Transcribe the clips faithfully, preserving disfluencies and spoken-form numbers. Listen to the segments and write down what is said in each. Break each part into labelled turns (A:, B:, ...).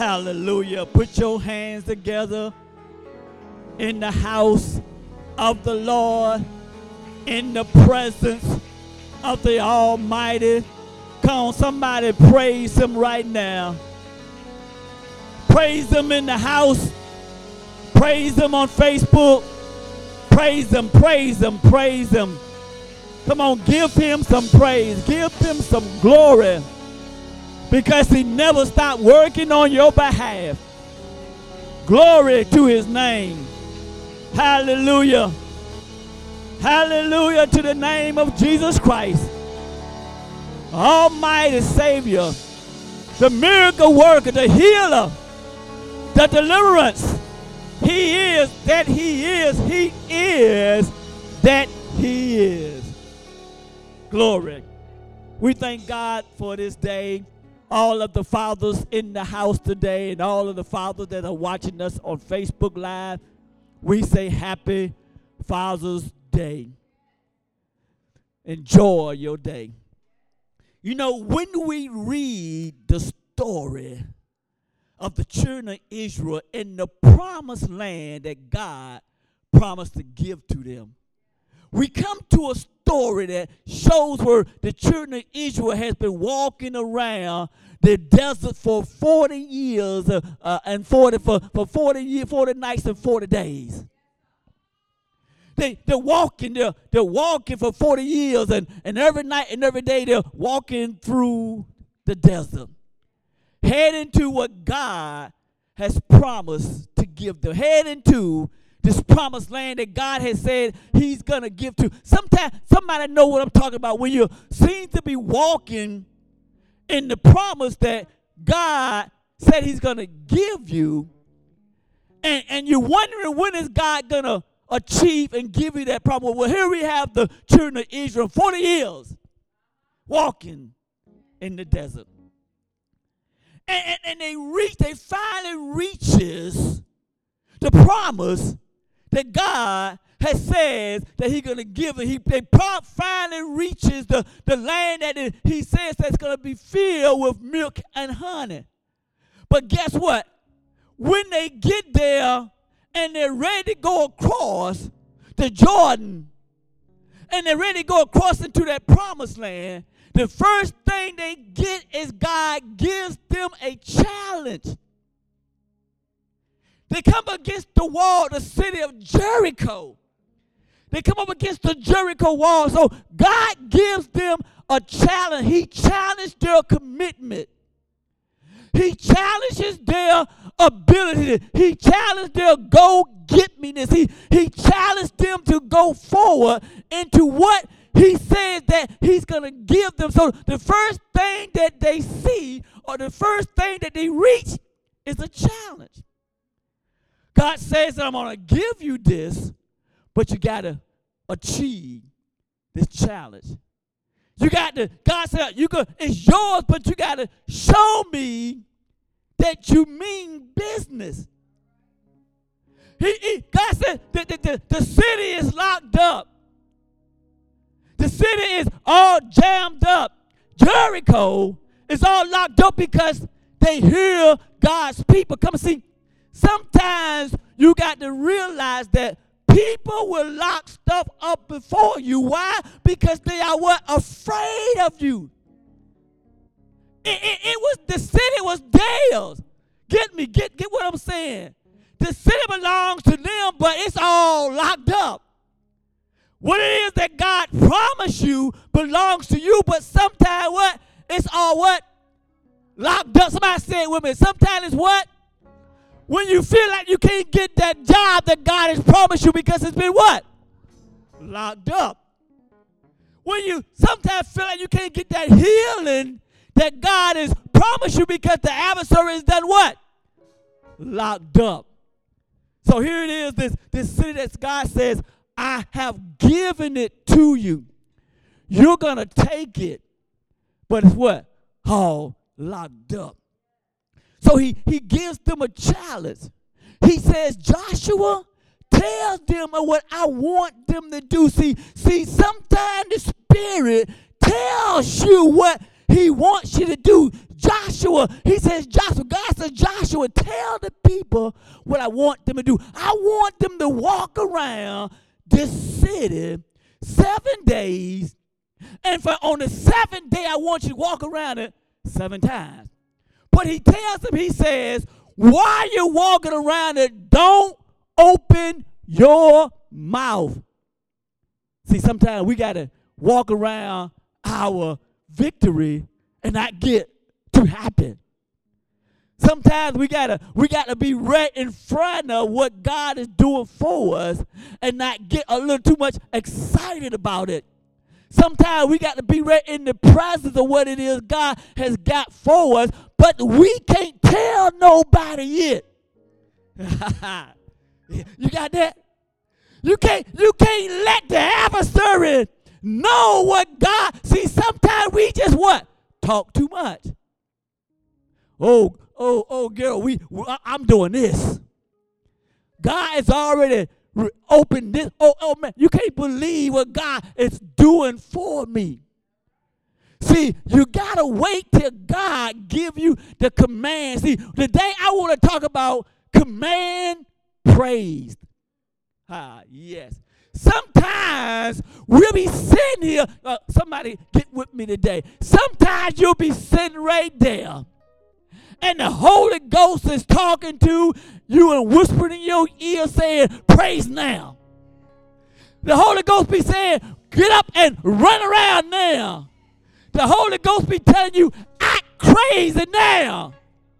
A: Hallelujah. Put your hands together in the house of the Lord, in the presence of the Almighty. Come on, somebody praise him right now. Praise him in the house. Praise him on Facebook. Praise him, praise him, praise him. Come on, give him some praise. Give him some glory. Because he never stopped working on your behalf. Glory to his name. Hallelujah. Hallelujah to the name of Jesus Christ. Almighty Savior. The miracle worker, the healer, the deliverance. He is that he is. He is that he is. Glory. We thank God for this day. All of the fathers in the house today and all of the fathers that are watching us on Facebook Live, we say happy Father's Day. Enjoy your day. You know, when we read the story of the children of Israel in the promised land that God promised to give to them, we come to a story that shows where the children of Israel has been walking around the desert for forty years uh, uh, and forty for, for forty years, forty nights and forty days. They, they're walking, they're, they're walking for forty years, and, and every night and every day they're walking through the desert, heading to what God has promised to give them, heading to this promised land that God has said he's going to give to. Sometimes somebody know what I'm talking about when you seem to be walking in the promise that God said he's going to give you, and, and you're wondering when is God going to achieve and give you that promise. Well, here we have the children of Israel, forty years walking in the desert. And, and, and they reach, they finally reaches the promise that God has said that he's going to give it. He they finally reaches the, the land that it, he says that's going to be filled with milk and honey. But guess what? When they get there and they're ready to go across the Jordan, and they're ready to go across into that promised land, the first thing they get is God gives them a challenge. They come against the wall, the city of Jericho. They come up against the Jericho wall. So God gives them a challenge. He challenged their commitment. He challenges their ability. He challenged their go-get-me-ness. He, he challenged them to go forward into what he says that he's going to give them. So the first thing that they see or the first thing that they reach is a challenge. God says that I'm going to give you this, but you got to achieve this challenge. You got to, God said, you could, it's yours, but you got to show me that you mean business. He, he, God said that the, the, the city is locked up. The city is all jammed up. Jericho is all locked up because they hear God's people. Come and see. Sometimes you got to realize that people will lock stuff up before you. Why? Because they are what? Afraid of you. It, it, it was the city was theirs. Get me, get, get what I'm saying. The city belongs to them, but it's all locked up. What it is that God promised you belongs to you, but sometimes what? It's all what? Locked up. Somebody say it with me. Sometimes it's what? When you feel like you can't get that job that God has promised you because it's been what? Locked up. When you sometimes feel like you can't get that healing that God has promised you because the adversary has done what? Locked up. So here it is, this, this city that God says, I have given it to you. You're going to take it. But it's what? All locked up. So he, he gives them a challenge. He says, Joshua, tell them what I want them to do. See, see, sometimes the Spirit tells you what he wants you to do. Joshua, he says, Joshua, God says, Joshua, tell the people what I want them to do. I want them to walk around this city seven days, and for on the seventh day, I want you to walk around it seven times. But he tells them, he says, while you're walking around it, don't open your mouth. See, sometimes we got to walk around our victory and not get too happy. Sometimes we gotta we gotta be right in front of what God is doing for us and not get a little too much excited about it. Sometimes we got to be right in the presence of what it is God has got for us, but we can't tell nobody yet. You got that? You can't you can't let the adversary know what God. See, sometimes we just what? Talk too much. Oh, oh, oh, girl, we, we I'm doing this. God has already re- opened this. Oh, oh, man, you can't believe what God is doing for me. See, you got to wait till God give you the command. See, today I want to talk about command praise. Ah, yes. Sometimes we'll be sitting here. Uh, somebody get with me today. Sometimes you'll be sitting right there, and the Holy Ghost is talking to you and whispering in your ear saying, praise now. The Holy Ghost be saying, get up and run around now. The Holy Ghost be telling you, act crazy now.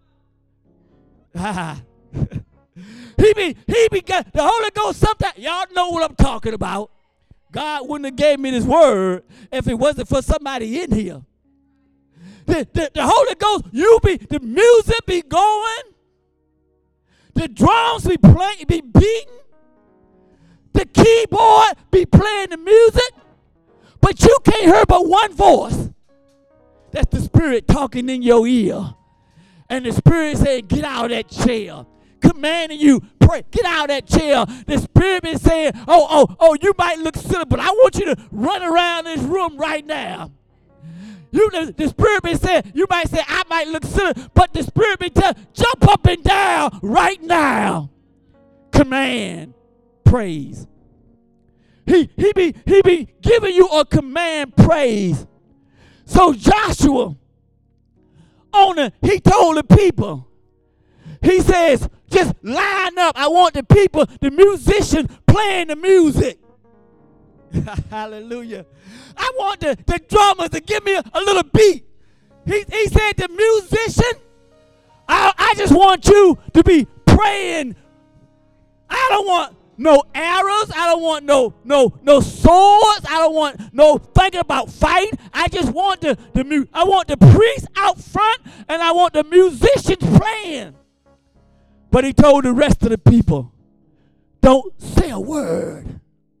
A: He be, he be, the Holy Ghost sometimes, y'all know what I'm talking about. God wouldn't have gave me this word if it wasn't for somebody in here. The, the, the Holy Ghost, you be, the music be going, the drums be playing, be beating, the keyboard be playing the music, but you can't hear but one voice. That's the Spirit talking in your ear. And the Spirit saying, get out of that chair. Commanding you, pray, get out of that chair. The Spirit is saying, oh, oh, oh, you might look silly, but I want you to run around this room right now. You, the, the Spirit be saying, you might say, I might look silly, but the Spirit be telling, jump up and down right now. Command, praise. He, he, be, he be giving you a command, praise. So Joshua, on the, he told the people, he says, just line up. I want the people, the musicians playing the music. Hallelujah. I want the, the drummers to give me a, a little beat. He, he said, the musician, I, I just want you to be praying. I don't want no arrows. I don't want no no no swords. I don't want no thinking about fighting. I just want the, the mu- I want the priest out front, and I want the musicians playing. But he told the rest of the people, don't say a word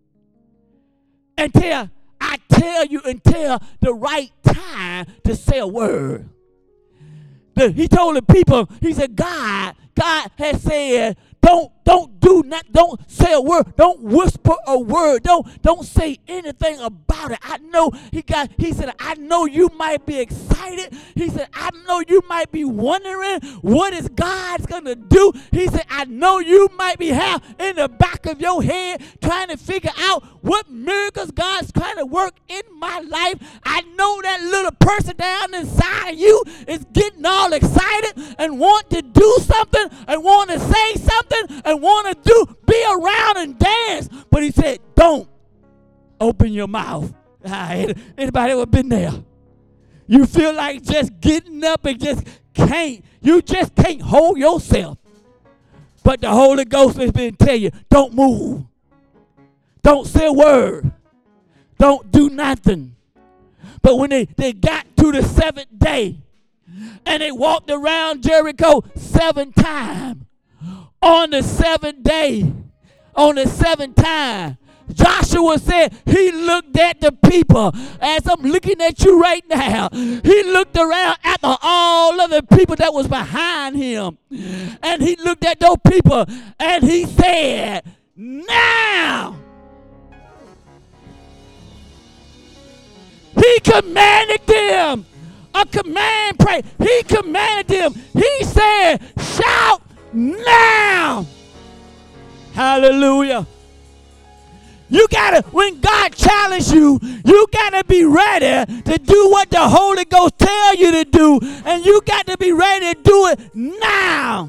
A: until I tell you, until the right time to say a word. The, he told the people, he said, God, God has said, don't, don't do not, don't say a word, don't whisper a word, don't, don't say anything about it. I know he got, he said, I know you might be excited. He said, I know you might be wondering what is God's gonna do. He said, I know you might be have in the back of your head trying to figure out what miracles God's trying to work in my life. I know that little person down inside of you is getting all excited and want to do something and want to say something and want to do, be around and dance. But he said, don't open your mouth. Anybody ever been there? You feel like just getting up and just can't. You just can't hold yourself. But the Holy Ghost has been telling you, don't move. Don't say a word. Don't do nothing. But when they, they got to the seventh day and they walked around Jericho seven times, on the seventh day, on the seventh time, Joshua said he looked at the people as I'm looking at you right now. He looked around at the, all of the people that was behind him. And he looked at those people and he said, now. He commanded them, A command praise. He commanded them. He said, shout now. Hallelujah. You gotta, when God challenges you, you gotta be ready to do what the Holy Ghost tell you to do, and you got to be ready to do it now.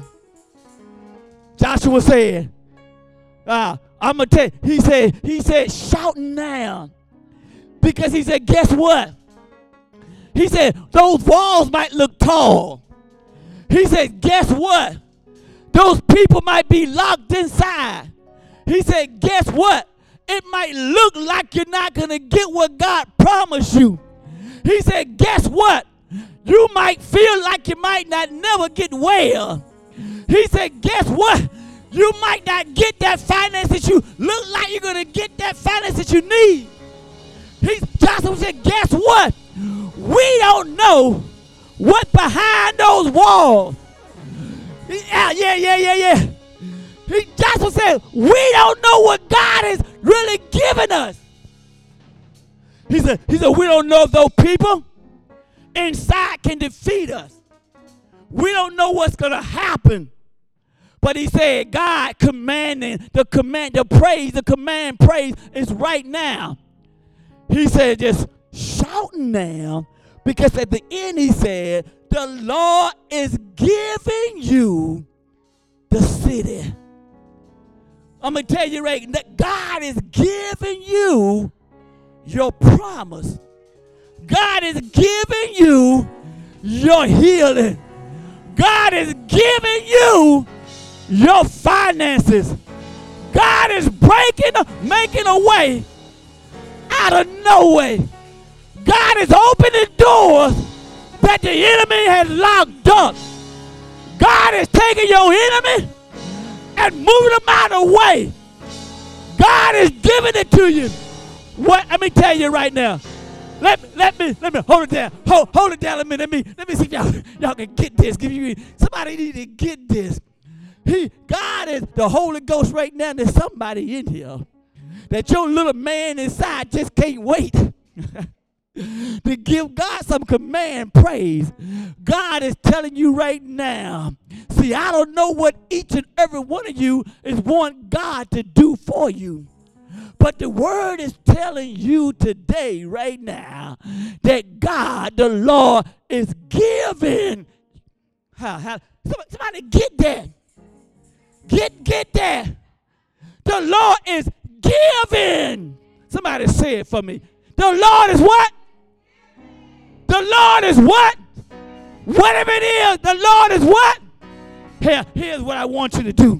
A: Joshua said, uh, I'm gonna tell you, he said, he said, shout now. Because he said, guess what? He said, those walls might look tall. He said, guess what? Those people might be locked inside. He said, guess what? It might look like you're not going to get what God promised you. He said, guess what? You might feel like you might not never get well. He said, guess what? You might not get that finance that you look like you're going to get that finance that you need. He, Joshua said, guess what? We don't know what's behind those walls. He, yeah, yeah, yeah, yeah, yeah. He, Joshua said, we don't know what God is really giving us. He said, he said, we don't know if those people inside can defeat us. We don't know what's going to happen. But he said, God commanding, the command, the praise, the command praise is right now. He said, just shout now, because at the end he said, the Lord is giving you the city. I'm going to tell you right, that God is giving you your promise. God is giving you your healing. God is giving you your finances. God is breaking, making a way out of no way. God is opening doors that the enemy has locked up. God is taking your enemy and moving them out of the way. God is giving it to you. What? Let me tell you right now. Let, let me let me hold it down. Hold, hold it down a minute. Let me let me see if y'all, y'all can get this. Give you somebody need to get this. He God is the Holy Ghost right now. There's somebody in here that your little man inside just can't wait to give God some command praise. God is telling you right now. See, I don't know what each and every one of you is wanting God to do for you. But the word is telling you today, right now, that God, the Lord, is giving. How, how, somebody, somebody get that. Get, get that. The Lord is giving. Somebody say it for me. The Lord is what? The Lord is what? Whatever it is, the Lord is what? Here, here's what I want you to do.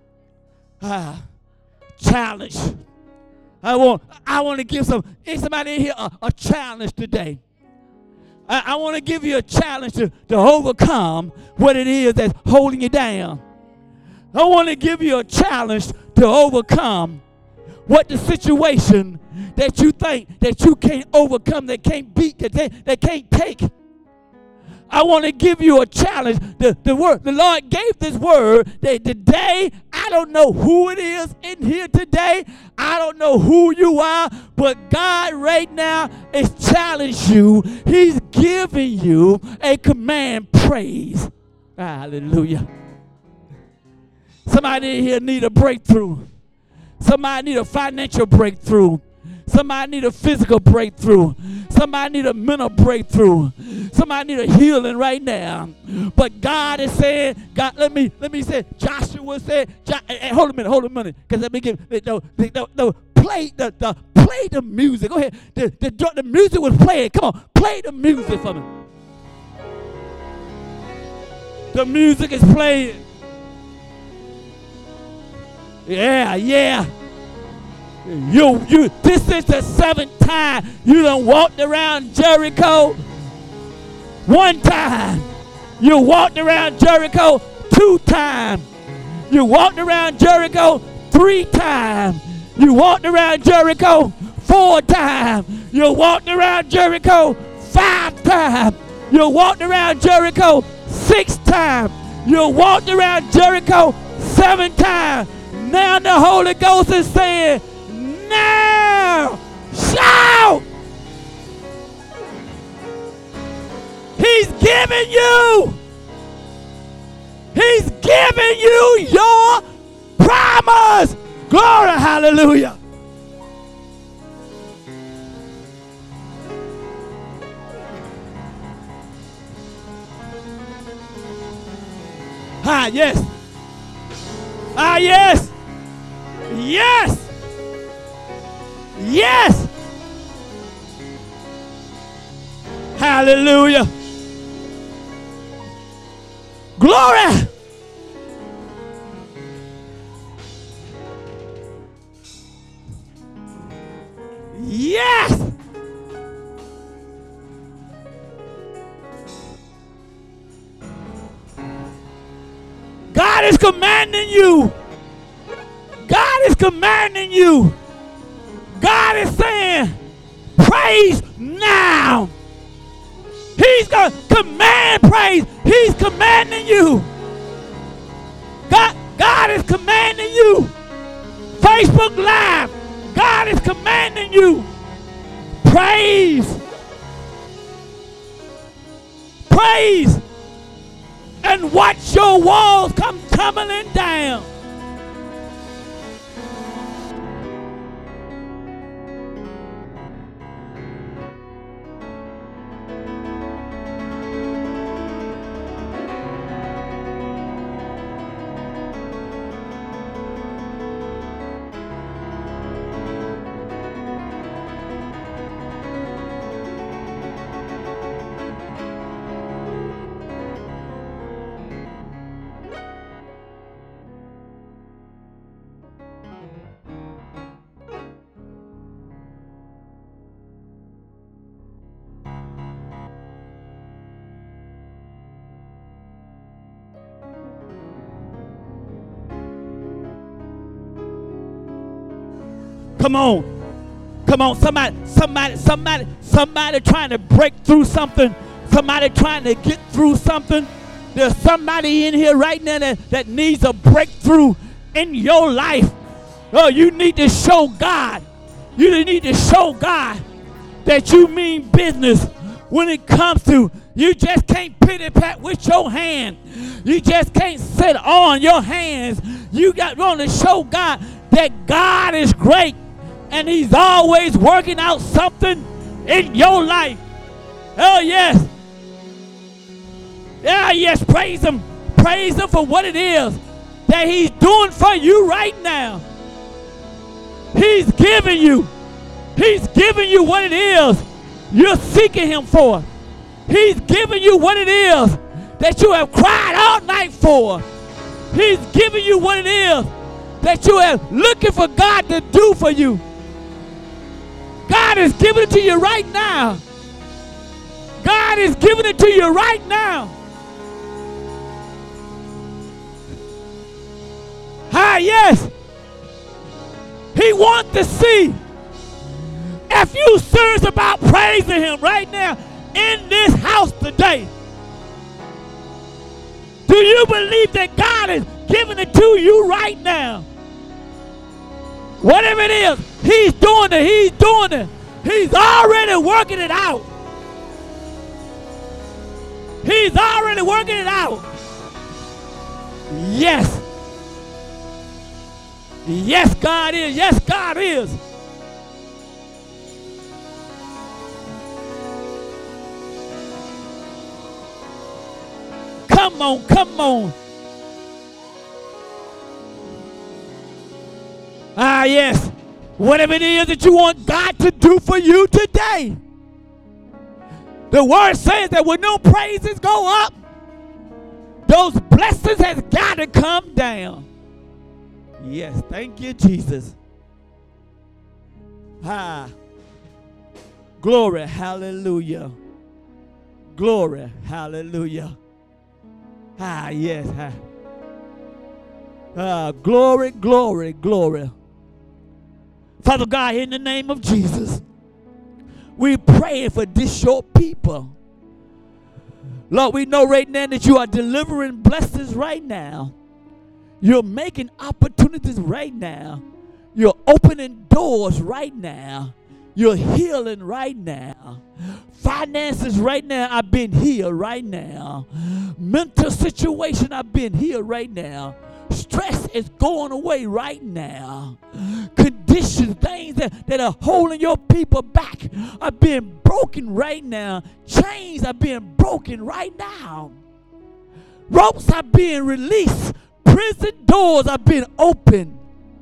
A: Ah, challenge. I want, I want to give some, is somebody in here a, a challenge today? I, I want to give you a challenge to, to overcome what it is that's holding you down. I want to give you a challenge to overcome what the situation that you think that you can't overcome, that can't beat, that, they, that can't take. I want to give you a challenge. The, the word, the Lord gave this word that today, I don't know who it is in here today. I don't know who you are, but God right now is challenging you. He's giving you a command praise. Hallelujah. Somebody in here need a breakthrough. Somebody need a financial breakthrough. Somebody need a physical breakthrough. Somebody need a mental breakthrough. Somebody need a healing right now. But God is saying, God, let me let me say, Joshua said, jo- hey, hey, hold a minute, hold a minute, because let me give no, no, no, play the, the play the music. Go ahead. The, the, the music was playing. Come on, play the music for me. The music is playing. Yeah, yeah. You, you, this is the seventh time you done walked around Jericho. One time. You walked around Jericho two times. You walked around Jericho three times. You walked around Jericho four times. You walked around Jericho five times. You walked around Jericho six times. You walked around Jericho seven times. Now the Holy Ghost is saying, now shout. giving you. He's giving you your promise. Glory, hallelujah. Ah, yes. Ah, yes. Yes. Yes. Hallelujah. Glory. Yes. God is commanding you. God is commanding you. God is saying, praise now. He's going to command praise. He's commanding you. God, God is commanding you. Facebook Live. God is commanding you. Praise. Praise. And watch your walls come tumbling down. Come on. Come on. Somebody, somebody, somebody, somebody trying to break through something. Somebody trying to get through something. There's somebody in here right now that, that needs a breakthrough in your life. Oh, you need to show God. You need to show God that you mean business when it comes to, you just can't pity pat with your hand. You just can't sit on your hands. You got want to show God that God is great and he's always working out something in your life. Oh, yes. Yeah, yes, praise him. Praise him for what it is that he's doing for you right now. He's giving you. He's giving you what it is you're seeking him for. He's giving you what it is that you have cried all night for. He's giving you what it is that you are looking for God to do for you. God is giving it to you right now. God is giving it to you right now. Ah, yes. He wants to see if you serious about praising him right now in this house today. Do you believe that God is giving it to you right now? Whatever it is, he's doing it. He's doing it. He's already working it out. He's already working it out. Yes. Yes, God is. Yes, God is. Come on, come on. Ah, yes. Whatever it is that you want God to do for you today. The word says that when no praises go up, those blessings has got to come down. Yes, thank you, Jesus. Ah. Glory, hallelujah. Glory, hallelujah. Ah, yes. Ah, ah glory, glory, glory. Father God, in the name of Jesus, we pray for this your people. Lord, we know right now that you are delivering blessings right now. You're making opportunities right now. You're opening doors right now. You're healing right now. Finances right now, I've been healed right now. Mental situation, I've been healed right now. Stress is going away right now. Conditions, things that, that are holding your people back are being broken right now. Chains are being broken right now. Ropes are being released. Prison doors are being opened.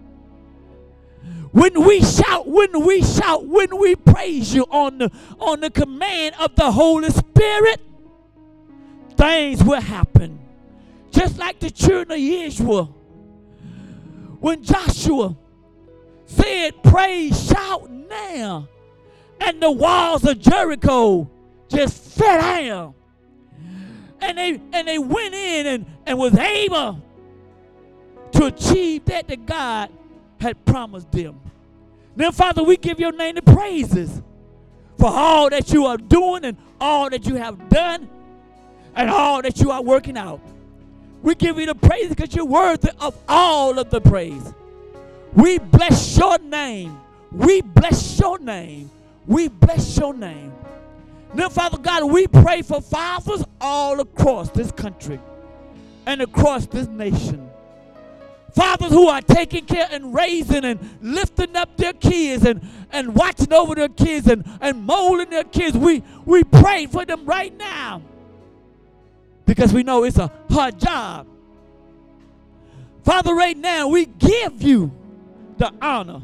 A: When we shout, when we shout, when we praise you on the, on the command of the Holy Spirit, things will happen. Just like the children of Israel. When Joshua said, praise, shout now. And the walls of Jericho just fell down. And they, and they went in and, and was able to achieve that that God had promised them. Now, Father, we give your name the praises for all that you are doing and all that you have done and all that you are working out. We give you the praise because you're worthy of all of the praise. We bless your name. We bless your name. We bless your name. Now, Father God, we pray for fathers all across this country and across this nation. Fathers who are taking care and raising and lifting up their kids and, and watching over their kids and, and molding their kids. We, we pray for them right now because we know it's a hard job. Father, right now we give you the honor.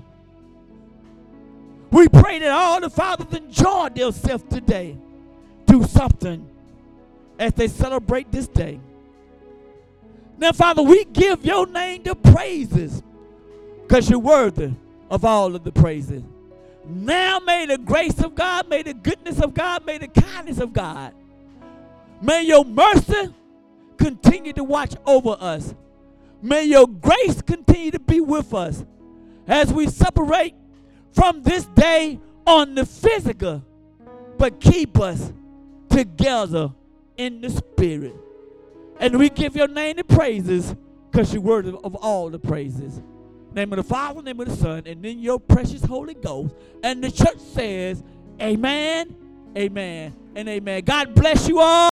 A: We pray that all the fathers enjoy themselves today. Do something as they celebrate this day. Now, Father, we give your name the praises because you're worthy of all of the praises. Now may the grace of God, may the goodness of God, may the kindness of God, may your mercy continue to watch over us. May your grace continue to be with us as we separate from this day on the physical, but keep us together in the spirit. And we give your name the praises because you're worthy of all the praises. Name of the Father, name of the Son, and in your precious Holy Ghost. And the church says, amen, amen, and amen. God bless you all.